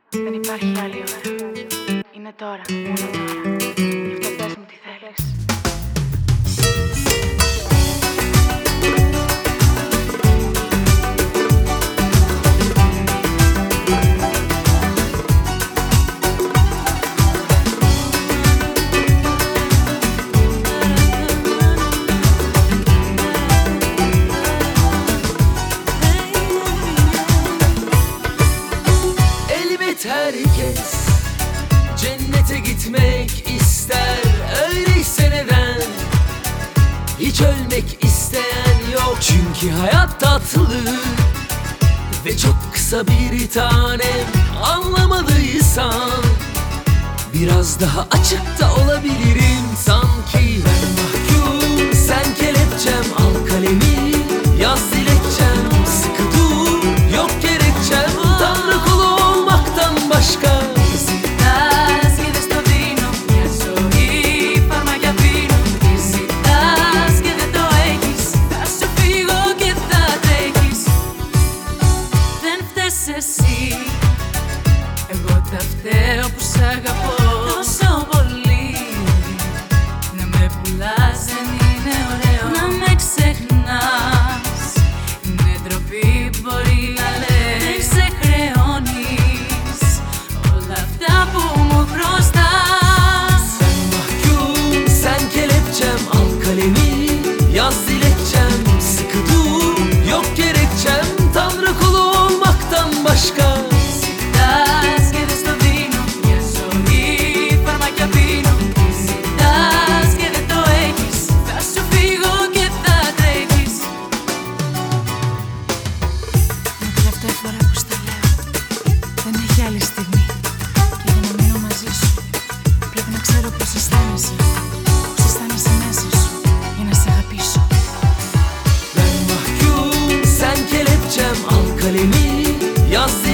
Δεν υπάρχει άλλη ώρα. Είναι τώρα, μόνο τώρα. Γι' αυτό πες μου τι θέλεις. Herkes cennete gitmek ister. Öyleyse neden hiç ölmek isteyen yok? Çünkü hayat tatlı ve çok kısa bir tanem. Anlamadıysan biraz daha açık da olabilirim. Sanki ben mahkum, sen kelepçem. Al kalemi, yaz dilekçem. Sıkı dur, yok gerekçem. Tanrı kulu olmaktan başka. Ζητάς και δεν στο δίνω. Μια ζωή φαρμάκια πίνω. Τι ζητάς και δεν το έχεις. Θα σου φύγω και θα τρέχεις. Δεν φταίς εσύ, εγώ τα φταίω που σ' αγαπώ τόσο πολύ. Να με πουλάς δεν είναι ωραίο. Να με ξεχνάς είναι ντροπή, μπορεί να λες. Δεν σε χρεώνεις όλα αυτά που μου χρωστάς. Ben mahkum, sen kelepçem. Al kalemi, yaz dilekçem. Sıkı dur, yok gerekçem. Tanrı kulu olmaktan başka. Ζητάς και δεν στο δίνω. Μια ζωή φαρμάκια πίνω. Τι ζητάς και δεν το έχεις. Θα σου φύγω και θα τρέχεις. Είναι τελευταία φορά που στα λέω. Δεν έχει άλλη στιγμή. Και για να μείνω μαζί σου πρέπει να ξέρω πώς αισθάνεσαι. Πώς αισθάνεσαι μέσα σου για να σε αγαπήσω. Ben mahkum, sen kelepçem. Al kalemi, yaz